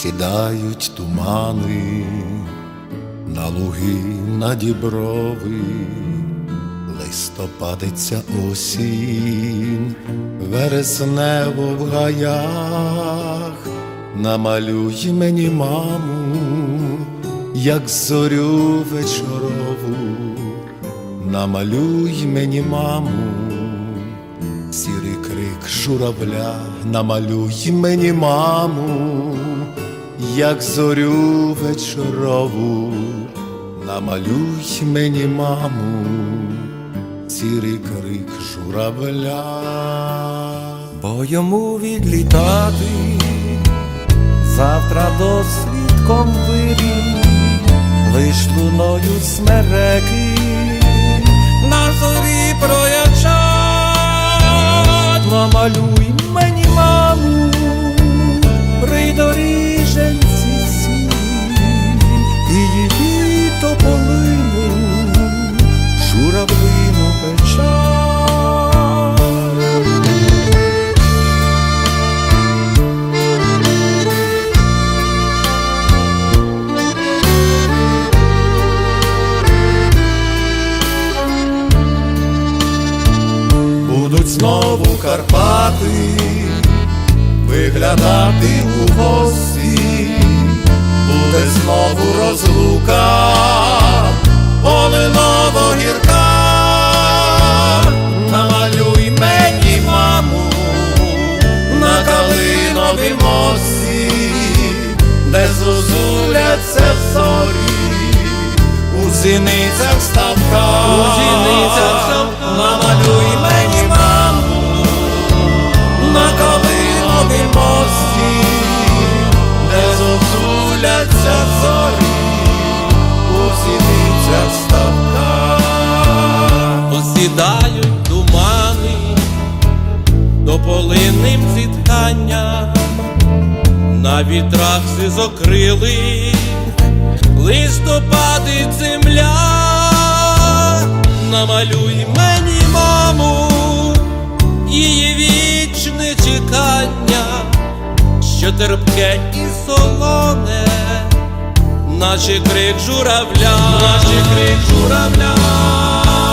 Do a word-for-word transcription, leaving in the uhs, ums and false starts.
Сідають тумани на луги, на діброви, листопадиться осінь, вереснево в гаях. Намалюй мені, маму, як зорю вечорову, намалюй мені, маму, сірий крик журавля, намалюй мені, маму, як зорю вечорову, намалюй мені, маму, сірий крик журавля. Бо йому відлітати завтра дослідком вирій, лиш луною смереки на зорі проячать. Намалюй мені, маму, при доріженці сі, її тополину, журавлину печаль. Будуть знову Карпати виглядати у гості, буде знову розлука полиново гірка. Намалюй мені, маму, на калиновім мості, де зозуляться зорі, у зіницях ставка, у зіницях ставка. Намалюй мені, маму, на калиновім мості, де зозуляться зорі, у зіницях ставка. Осідають тумани тополинним зітханням, на вітрах сизокрилих листопадить земля. Намалюй мені, маму, її вічне чекання, що терпке і солоне, наче крик журавля, наче крик журавля.